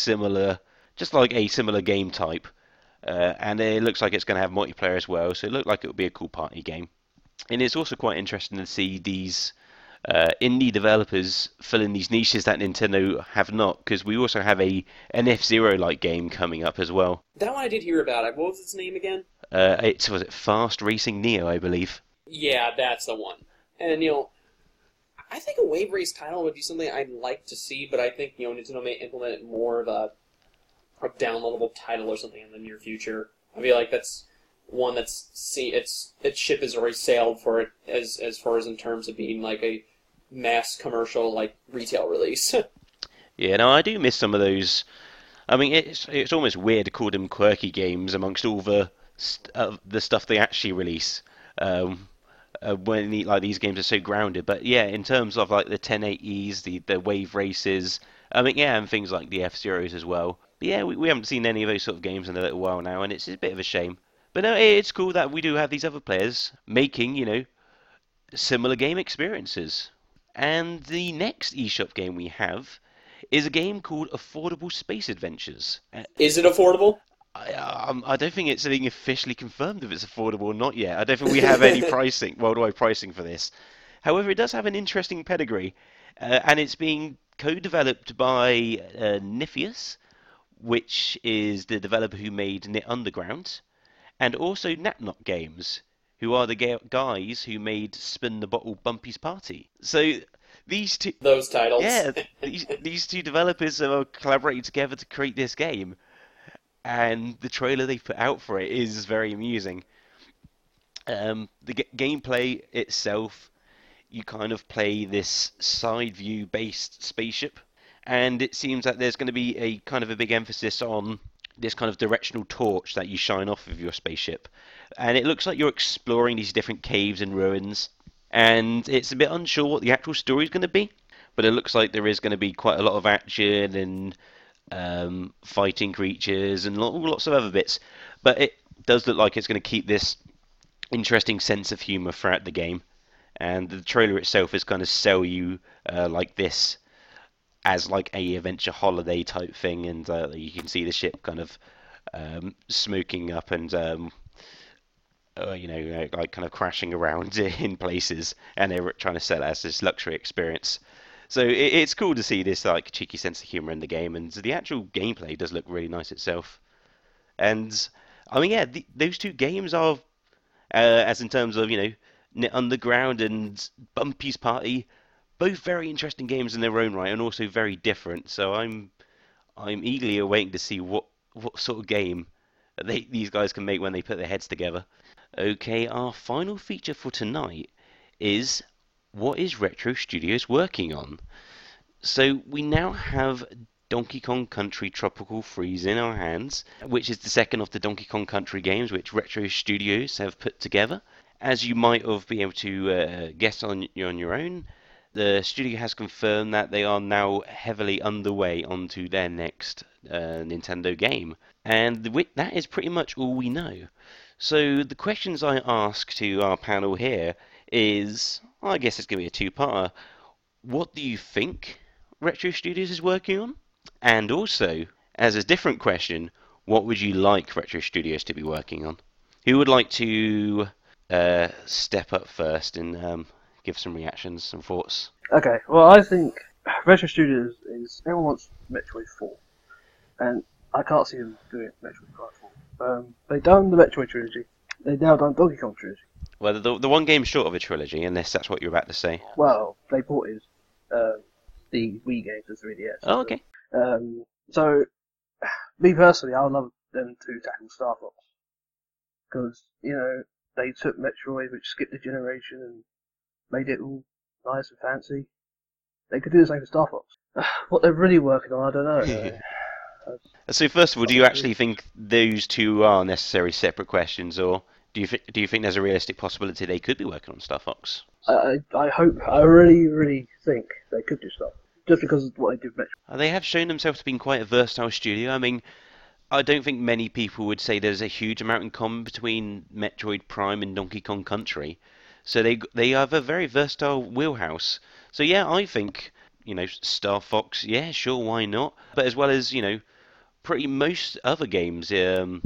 S3: just like a similar game type. And it looks like it's going to have multiplayer as well, so it looked like it would be a cool party game. And it's also quite interesting to see these indie developers fill in these niches that Nintendo have not, because we also have an F-Zero like game coming up as well.
S4: That one I did hear about. What was its name again?
S3: Was it Fast Racing Neo, I believe.
S4: Yeah, that's the one. And, I think a Wave Race title would be something I'd like to see, but I think, Nintendo may implement it more of a downloadable title or something in the near future. I feel like that's one its ship has already sailed for it as far as in terms of being like a mass commercial like retail release.
S3: Yeah, no, I do miss some of those. I mean, it's almost weird to call them quirky games amongst all the stuff they actually release. When like these games are so grounded, but yeah, in terms of like the 1080s, the wave races, I mean, yeah, and things like the F-Zeros as well. But yeah, we haven't seen any of those sort of games in a little while now, and it's a bit of a shame. But no, it's cool that we do have these other players making, similar game experiences. And the next eShop game we have is a game called Affordable Space Adventures.
S4: Is it affordable?
S3: I don't think it's anything officially confirmed if it's affordable or not yet. I don't think we have any worldwide pricing for this. However, it does have an interesting pedigree, and it's being co-developed by Niffius, which is the developer who made Knit Underground, and also Napnot Games, who are the guys who made Spin the Bottle Bumpy's Party. So these two,
S4: Those titles.
S3: yeah, these two developers are collaborating together to create this game, and the trailer they put out for it is very amusing. The gameplay itself, you kind of play this side view based spaceship, and it seems that there's going to be a kind of a big emphasis on this kind of directional torch that you shine off of your spaceship. And it looks like you're exploring these different caves and ruins, and it's a bit unsure what the actual story is going to be, but it looks like there is going to be quite a lot of action and fighting creatures and lots of other bits. But it does look like it's going to keep this interesting sense of humor throughout the game. And the trailer itself is kind of sell you like this as like a adventure holiday type thing, and you can see the ship kind of smoking up and like kind of crashing around in places, and they're trying to sell it as this luxury experience. So it's cool to see this like cheeky sense of humor in the game, and the actual gameplay does look really nice itself. And I mean, yeah, those two games are, as in terms of Knit Underground and Bumpy's Party, both very interesting games in their own right, and also very different. So I'm eagerly awaiting to see what sort of game these guys can make when they put their heads together. Okay, our final feature for tonight is what is Retro Studios working on? So we now have Donkey Kong Country Tropical Freeze in our hands, which is the second of the Donkey Kong Country games which Retro Studios have put together. As you might have been able to guess on your own, the studio has confirmed that they are now heavily underway onto their next Nintendo game. And that is pretty much all we know. So the questions I ask to our panel here is, I guess it's going to be a two-parter. What do you think Retro Studios is working on? And also, as a different question, what would you like Retro Studios to be working on? Who would like to step up first and give some reactions and thoughts?
S5: Okay, well, I think Retro Studios is everyone wants Metroid 4, and I can't see them doing Metroid Prime 4. They've done the Metroid trilogy. They've now done Donkey Kong trilogy.
S3: Well, the one game short of a trilogy, unless that's what you're about to say.
S5: Well, they ported the Wii game to 3DS.
S3: Oh, okay.
S5: So, me personally, I would love them to tackle Star Fox. Because, you know, they took Metroid, which skipped a generation, and made it all nice and fancy. They could do the same for Star Fox. What they're really working on, I don't know.
S3: So first of all, do you actually think those two are necessary separate questions, or do you think there's a realistic possibility they could be working on Star Fox?
S5: I really think they could do stuff. Just because of what they did with Metroid.
S3: They have shown themselves to be quite a versatile studio. I mean, I don't think many people would say there's a huge amount in common between Metroid Prime and Donkey Kong Country. So they have a very versatile wheelhouse. So yeah, I think, you know, Star Fox, yeah, sure, why not? But as well as, you know, pretty most other games in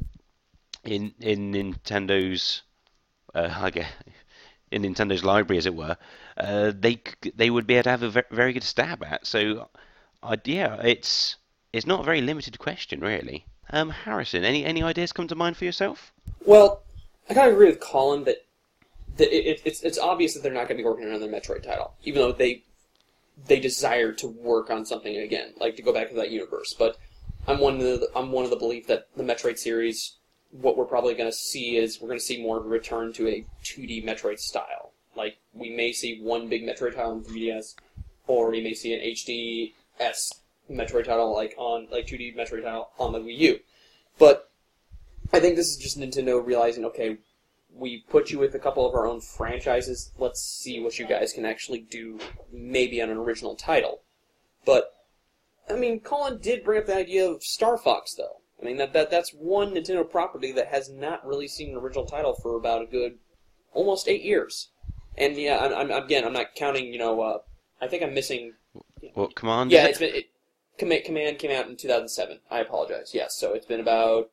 S3: Nintendo's, I guess, in Nintendo's library, as it were, they would be able to have a very good stab at. So, yeah, it's not a very limited question, really. Harrison, any ideas come to mind for yourself?
S4: Well, I kind of agree with Colin that it's obvious that they're not going to be working on another Metroid title, even though they desire to work on something again, like to go back to that universe. But I'm one of the belief that the Metroid series, what we're probably going to see is we're going to see more of a return to a 2D Metroid style. Like, we may see one big Metroid title on 3DS, or we may see an HD-esque Metroid title, like 2D Metroid title on the Wii U. But I think this is just Nintendo realizing, okay, we put you with a couple of our own franchises, let's see what you guys can actually do, maybe on an original title. But, I mean, Colin did bring up the idea of Star Fox, though. I mean, that's one Nintendo property that has not really seen an original title for about a good, almost 8 years. And yeah, I'm not counting, you know, I think I'm missing...
S3: What, Command?
S4: Yeah, Command came out in 2007. I apologize. Yes, so it's been about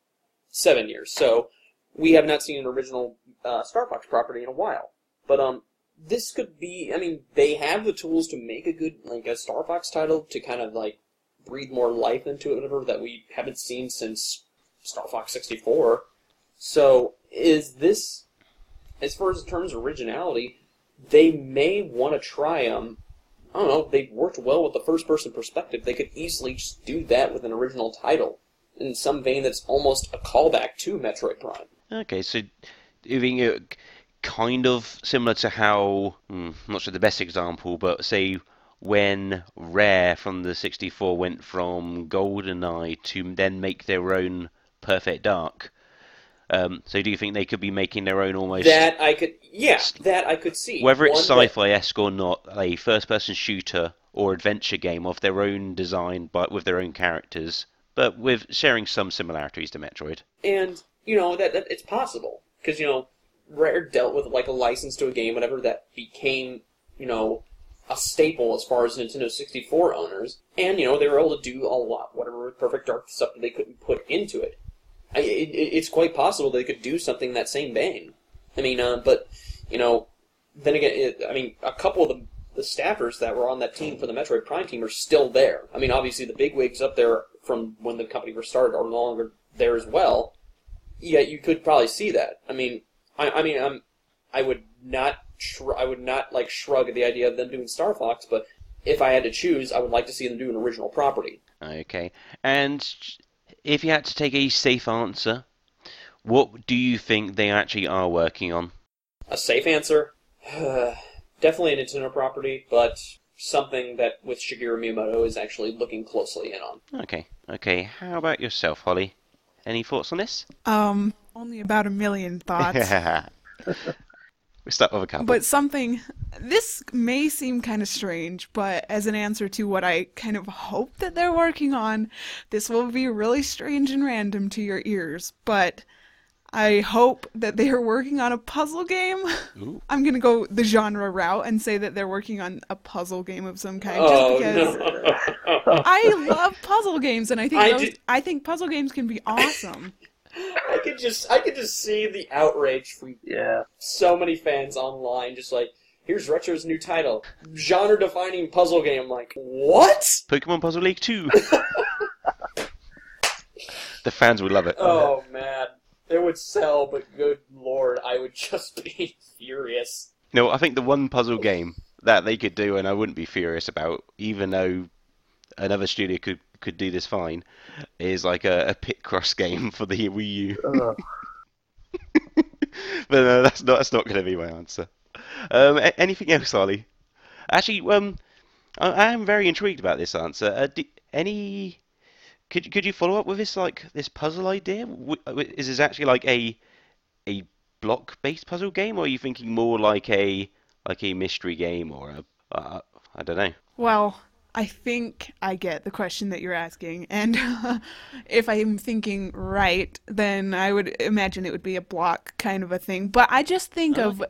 S4: 7 years. So we have not seen an original Star Fox property in a while. But this could be, I mean, they have the tools to make a good, like, a Star Fox title to kind of, like, breathe more life into it, whatever, that we haven't seen since Star Fox 64. So, is this, as far as in terms of originality, they may want to try, I don't know, they've worked well with the first-person perspective. They could easily just do that with an original title, in some vein that's almost a callback to Metroid Prime.
S3: Okay, so you think kind of similar to how, I'm not sure the best example, but say when Rare from the 64 went from GoldenEye to then make their own Perfect Dark. So do you think they could be making their own almost...
S4: That I could see.
S3: Whether it's sci-fi-esque or not, a first-person shooter or adventure game of their own design, but with their own characters, but with sharing some similarities to Metroid.
S4: And, you know, that it's possible. Because, you know, Rare dealt with, like, a license to a game, whatever, that became, you know, a staple as far as Nintendo 64 owners. And, you know, they were able to do a lot, whatever with Perfect Dark stuff that they couldn't put into it. It's quite possible they could do something in that same vein. I mean, but, you know, then again, a couple of the staffers that were on that team for the Metroid Prime team are still there. I mean, obviously the bigwigs up there from when the company first started are no longer there as well. Yeah, you could probably see that. I mean, I would not like shrug at the idea of them doing Star Fox, but if I had to choose, I would like to see them do an original property.
S3: Okay, and if you had to take a safe answer, What do you think they actually are working on?
S4: A safe answer? Definitely a Nintendo property, but something that with Shigeru Miyamoto is actually looking closely in on.
S3: Okay. How about yourself, Holly? Any thoughts on this?
S6: Only about a million thoughts.
S3: We start with a couple.
S6: But this may seem kind of strange, but as an answer to what I kind of hope that they're working on, this will be really strange and random to your ears, but I hope that they are working on a puzzle game.
S3: Ooh.
S6: I'm going to go the genre route and say that they're working on a puzzle game of some kind,
S4: Oh,
S6: just because
S4: no.
S6: I love puzzle games, and I think puzzle games can be awesome.
S4: I could just see the outrage from
S5: Yeah.
S4: so many fans online, just like, here's Retro's new title, genre-defining puzzle game. I'm like, what?
S3: Pokemon Puzzle League 2! The fans would love it.
S4: Oh man, it would sell, but good lord, I would just be furious.
S3: No, I think the one puzzle game that they could do and I wouldn't be furious about, even though another studio could do this fine, is like a Picross game for the Wii U. But no, that's not going to be my answer. Anything else, Ollie? Actually, I am very intrigued about this answer. Could you follow up with this puzzle idea? Is this actually like a block-based puzzle game, or are you thinking more like a mystery game or I don't know?
S6: Well, I think I get the question that you're asking, and if I'm thinking right, then I would imagine it would be a block kind of a thing. But I just think of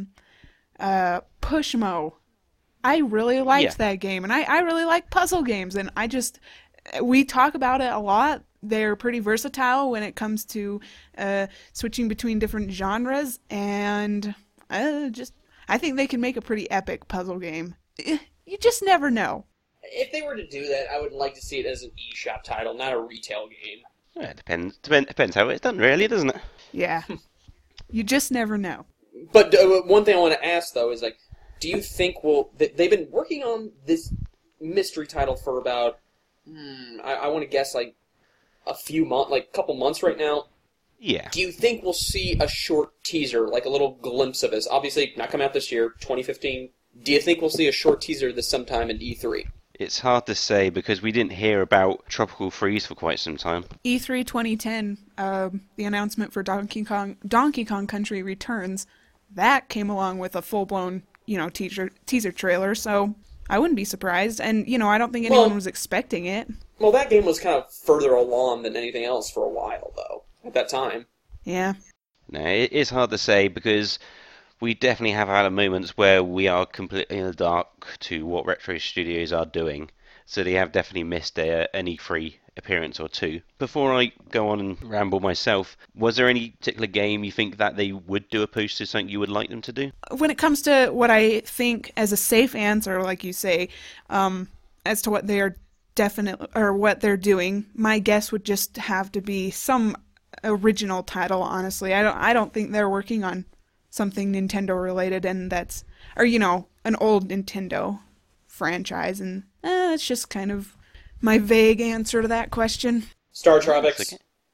S6: Pushmo. I really liked that game, and I really like puzzle games, and we talk about it a lot. They're pretty versatile when it comes to switching between different genres, and I think they can make a pretty epic puzzle game. You just never know.
S4: If they were to do that, I would like to see it as an eShop title, not a retail game.
S3: Yeah, it depends how it's done, really, doesn't it?
S6: Yeah. You just never know.
S4: But one thing I want to ask, though, is, like, do you think they've been working on this mystery title for about, I want to guess, like, a couple months right now?
S3: Yeah.
S4: Do you think we'll see a short teaser, like a little glimpse of this? Obviously, not coming out this year, 2015. Do you think we'll see a short teaser this sometime in E3?
S3: It's hard to say because we didn't hear about Tropical Freeze for quite some time.
S6: E3 2010, the announcement for Donkey Kong Country Returns, that came along with a full-blown, teaser trailer, so I wouldn't be surprised. And, I don't think anyone was expecting it.
S4: Well, that game was kind of further along than anything else for a while, though, at that time.
S6: Yeah.
S3: No, it is hard to say because we definitely have had moments where we are completely in the dark to what Retro Studios are doing. So they have definitely missed an E3 appearance or two. Before I go on and ramble myself, was there any particular game you think that they would do a poster, something you would like them to do?
S6: When it comes to what I think as a safe answer, like you say, as to what they are what they're doing, my guess would just have to be some original title, honestly. I don't think they're working on something Nintendo related, and that's, an old Nintendo franchise, and it's just kind of my vague answer to that question.
S4: Star Tropics.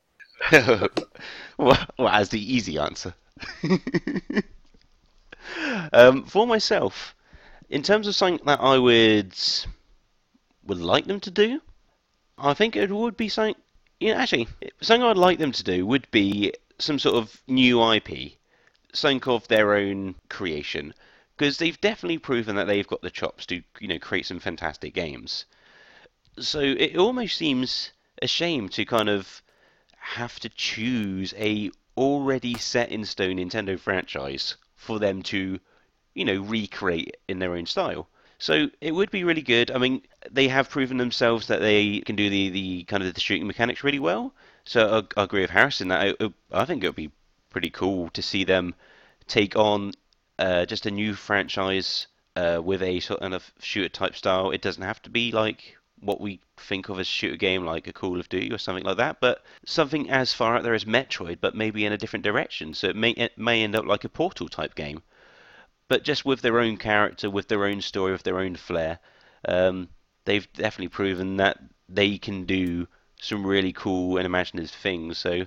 S3: well, as the easy answer. For myself, in terms of something that I would like them to do, I think it would be something, actually, something I'd like them to do would be some sort of new IP. Something of their own creation, because they've definitely proven that they've got the chops to create some fantastic games. So it almost seems a shame to kind of have to choose a already set in stone Nintendo franchise for them to recreate in their own style. So it would be really good. I mean, they have proven themselves that they can do the kind of the shooting mechanics really well. So I agree with Harrison that I think it would be pretty cool to see them take on just a new franchise with a sort of shooter type style. It doesn't have to be like what we think of as shooter game, like a Call of Duty or something like that, but something as far out there as Metroid, but maybe in a different direction. So it may end up like a Portal type game, but just with their own character, with their own story, with their own flair. They've definitely proven that they can do some really cool and imaginative things. So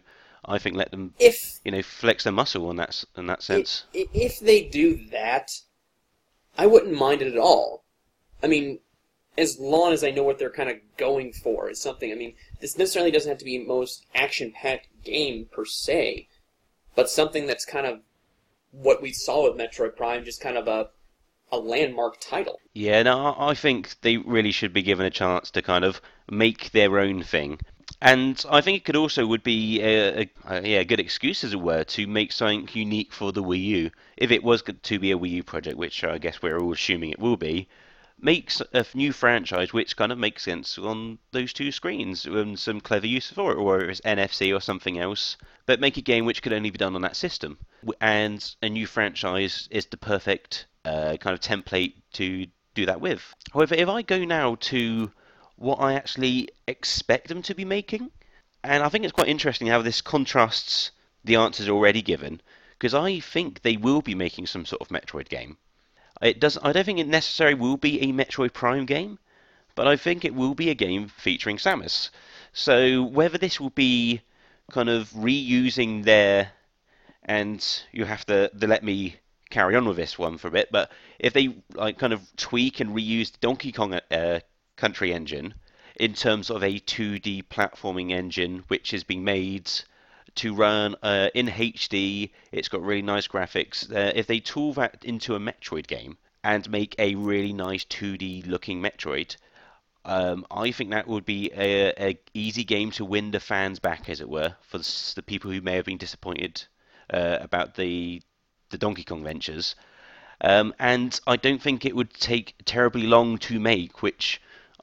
S3: I think let them,
S4: If
S3: flex their muscle in that sense.
S4: if they do that, I wouldn't mind it at all. I mean, as long as I know what they're kind of going for is something. I mean, this necessarily doesn't have to be the most action-packed game per se, but something that's kind of what we saw with Metroid Prime, just kind of a landmark title.
S3: Yeah, no, I think they really should be given a chance to kind of make their own thing. And I think it could also would be a good excuse, as it were, to make something unique for the Wii U. If it was to be a Wii U project, which I guess we're all assuming it will be, makes a new franchise which kind of makes sense on those two screens, and some clever use for it, or it's NFC or something else, but make a game which could only be done on that system. And a new franchise is the perfect kind of template to do that with. However, if I go now to what I actually expect them to be making, and I think it's quite interesting how this contrasts the answers already given, because I think they will be making some sort of Metroid game. I don't think it necessarily will be a Metroid Prime game, but I think it will be a game featuring Samus. So whether this will be kind of reusing their, and you have to let me carry on with this one for a bit, but if they like kind of tweak and reuse the Donkey Kong Country engine in terms of a 2D platforming engine which is being made to run in HD, it's got really nice graphics. If they tool that into a Metroid game and make a really nice 2D looking Metroid, I think that would be a easy game to win the fans back, as it were, for the people who may have been disappointed about the Donkey Kong ventures. And I don't think it would take terribly long to make, which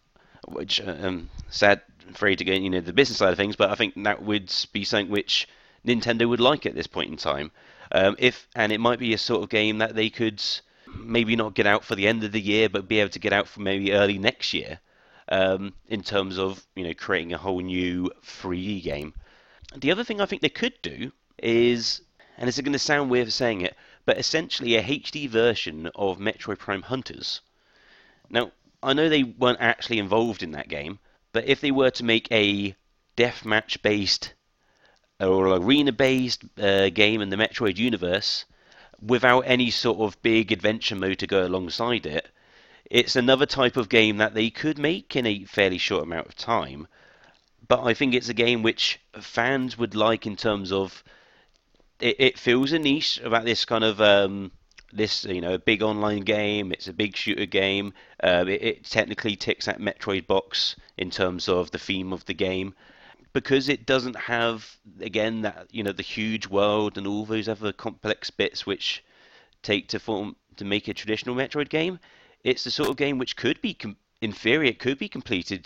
S3: sad, afraid to get the business side of things, but I think that would be something which Nintendo would like at this point in time. And it might be a sort of game that they could maybe not get out for the end of the year, but be able to get out for maybe early next year, in terms of creating a whole new 3D game. The other thing I think they could do is, and this is going to sound weird saying it, but essentially a HD version of Metroid Prime Hunters. Now, I know they weren't actually involved in that game, but if they were to make a deathmatch-based or arena-based game in the Metroid universe without any sort of big adventure mode to go alongside it, it's another type of game that they could make in a fairly short amount of time. But I think it's a game which fans would like in terms of it fills a niche about this kind of a big online game. It's a big shooter game. It technically ticks that Metroid box in terms of the theme of the game, because it doesn't have, again, that the huge world and all those other complex bits which take to make a traditional Metroid game. It's the sort of game which could be, in theory, it could be completed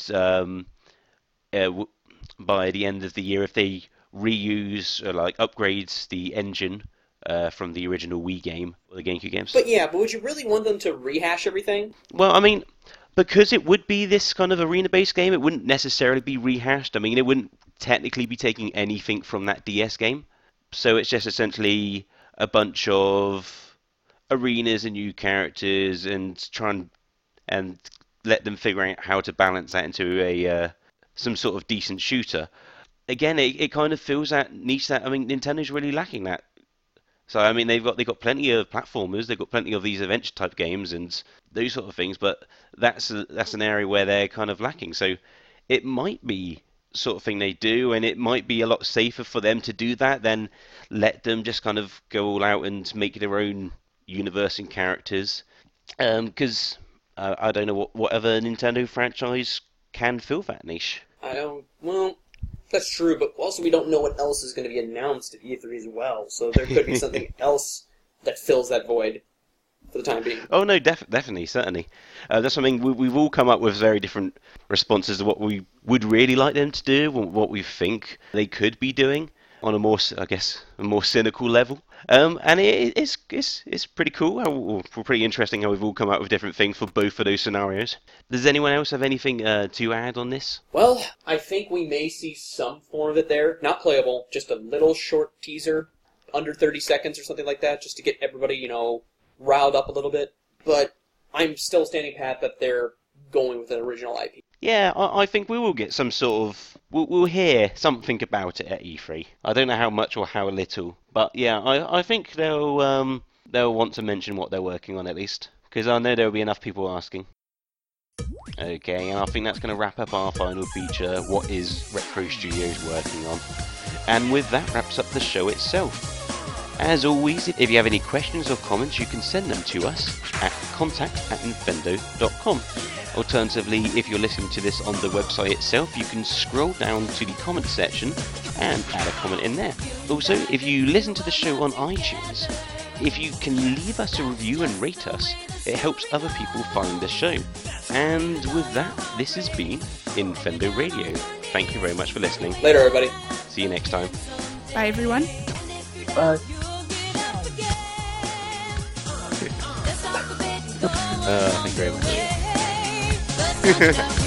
S3: by the end of the year if they reuse or upgrades the engine from the original Wii game or the GameCube games.
S4: But would you really want them to rehash everything?
S3: Well, I mean, because it would be this kind of arena-based game, it wouldn't necessarily be rehashed. I mean, it wouldn't technically be taking anything from that DS game. So it's just essentially a bunch of arenas and new characters, and try and let them figure out how to balance that into a some sort of decent shooter. Again, it kind of fills that niche that, I mean, Nintendo's really lacking that. So I mean, they've got plenty of platformers, they've got plenty of these adventure type games and those sort of things, but that's an area where they're kind of lacking. So it might be sort of thing they do, and it might be a lot safer for them to do that than let them just kind of go all out and make their own universe and characters. Because I don't know what other Nintendo franchise can fill that niche.
S4: Well, that's true, but also we don't know what else is going to be announced at E3 as well, so there could be something else that fills that void for the time being.
S3: Oh no, definitely, certainly. That's something we've all come up with very different responses to what we would really like them to do, what we think they could be doing on a more, I guess, a more cynical level. And it's pretty cool, pretty interesting how we've all come up with different things for both of those scenarios. Does anyone else have anything to add on this?
S4: Well, I think we may see some form of it there. Not playable, just a little short teaser, under 30 seconds or something like that, just to get everybody, riled up a little bit. But I'm still standing pat that they're going with an original IP.
S3: Yeah, I think we will get some sort of. We'll hear something about it at E3. I don't know how much or how little, but yeah, I think they'll want to mention what they're working on at least, because I know there'll be enough people asking. Okay, and I think that's going to wrap up our final feature, what is Retro Studios working on. And with that wraps up the show itself. As always, if you have any questions or comments, you can send them to us at contact@nintendo.com. Alternatively, if you're listening to this on the website itself, you can scroll down to the comment section and add a comment in there. Also, if you listen to the show on iTunes, if you can leave us a review and rate us, it helps other people find the show. And with that, this has been Infendo Radio. Thank you very much for listening.
S4: Later, everybody.
S3: See you next time.
S6: Bye, everyone.
S5: Bye.
S3: Thank you very much.